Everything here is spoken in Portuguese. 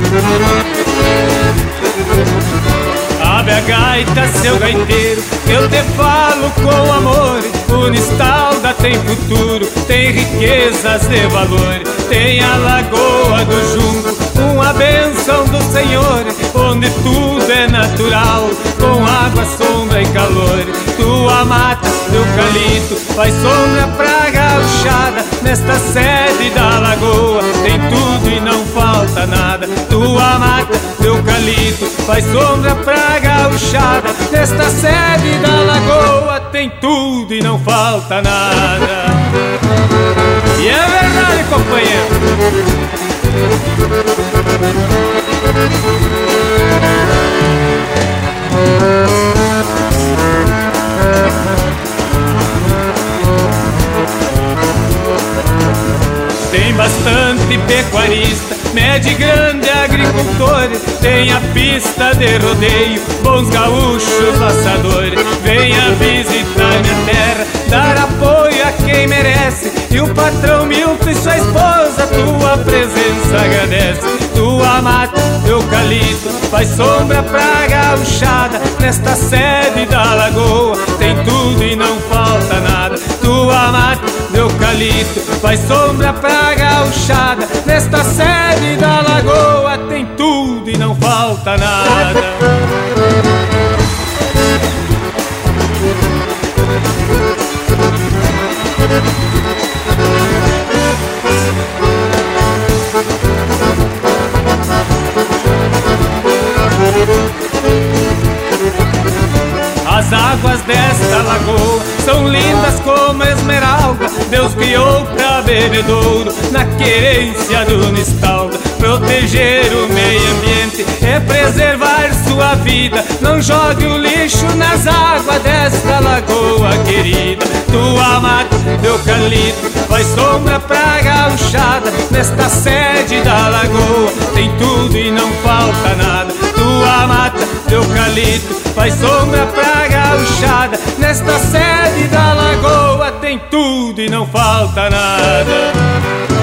Abre a gaita, seu gaiteiro, eu te falo com amor. O Unistalda tem futuro, tem riquezas de valor. Tem a Lagoa do Jumbo, uma bênção do Senhor, onde tudo é natural, com água, sombra e calor. Tua mata, eucalipto, faz sombra pra gauchada. Nesta sede da lagoa tem tudo e não falta nada. Tua mata, eucalipto, faz sombra pra gauchada. Nesta sede da lagoa tem tudo e não falta nada. E é verdade, companheiro. Tem bastante pecuarista, médio e grande agricultor. Tem a pista de rodeio, bons gaúchos laçadores. Venha visitar minha terra, dar apoio a quem merece. E o patrão Milton e sua esposa, tua presença agradece. Tua mata, eucalipto, faz sombra pra gauchada. Nesta sede da lagoa tem tudo e não falta nada. Tua mata, eucalipto, faz sombra pra gauchada. Nesta sede da lagoa tem tudo e não falta nada. As águas desta lagoa são lindas como esmeralda. Deus criou pra bebedouro na querência do Unistalda. Proteger o meio ambiente é preservar sua vida. Não jogue o lixo nas águas desta lagoa querida. Tua mata, eucalipto, faz sombra pra gauchada. Nesta sede da lagoa tem tudo e não falta nada. Tua mata, eucalipto, faz sombra pra gauchada. Nesta sede da lagoa tem tudo e não falta nada.